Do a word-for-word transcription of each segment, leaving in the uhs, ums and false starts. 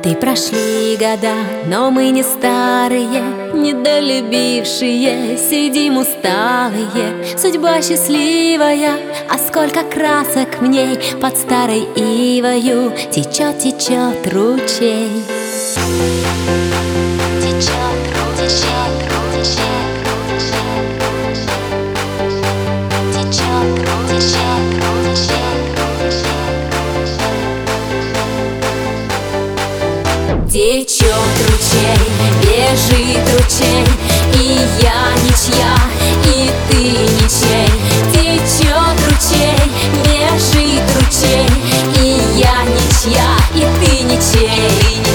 И прошли года, но мы не старые, недолюбившие, сидим усталые. Судьба счастливая, а сколько красок в ней. Под старой ивою течет, течет ручей. Течет, течет, течет, течет, течет, течет ручей, бежит ручей, и я ничья, и ты ничей. Течет ручей, бежит ручей, и я ничья, и ты ничей.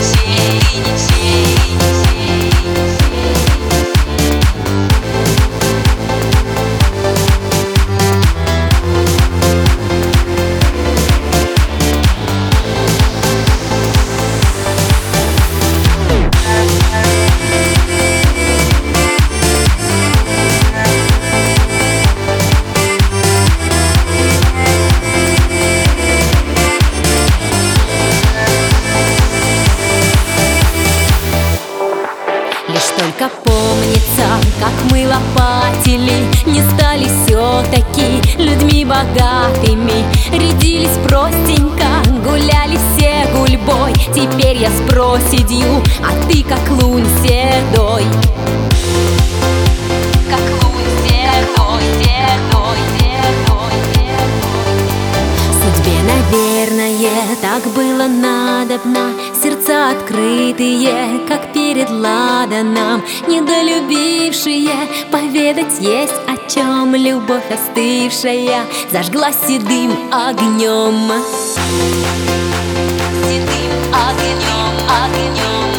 Только помнится, как мы лопатили, не стали все-таки людьми богатыми. Рядились простенько, гуляли все гульбой. Теперь я с проседью, а ты как лунь седой. Как лунь седой, седой, седой, седой. Судьбе, наверное, так было надобно. Сердца открытые, как перед ладаном, недолюбившие, поведать есть о чем. Любовь остывшая зажгла седым огнем. Седым огнем, огнем.